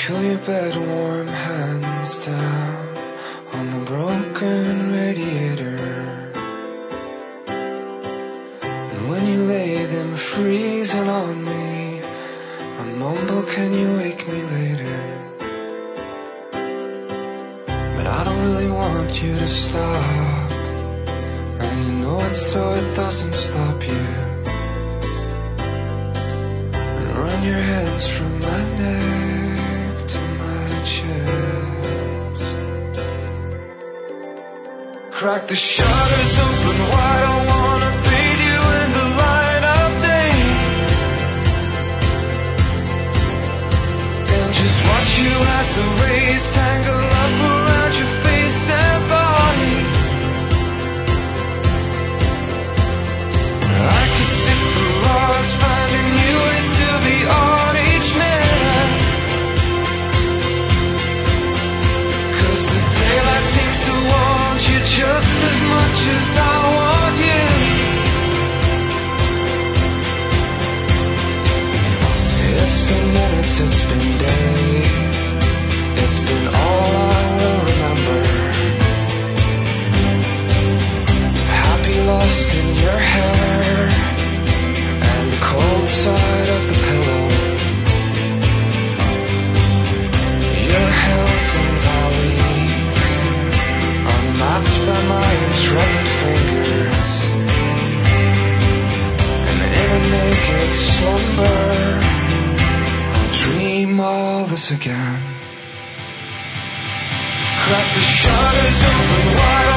Cool your bed, warm hands down on the broken radiator. And when you lay them freezing on me, I mumble, can you wake me later? But I don't really want you to stop, and you know it so it doesn't stop you. And run your hands from my neck to my chest. Crack the shutters open wide, I wanna bathe you in the light of day. And just watch you as the rays tangle up around your face and body. I could sit for hours finding new ways to be on each man. 'Cause the daylight seems to want you just as much as I want you. It's been minutes, it's been days, it's been all I will remember. Happy lost in your hair and the cold side of the pillow. Your hills and valleys unmapped by my intrepid fingers. And in a naked slumber I'll dream all this again. Crack the shutters open wide,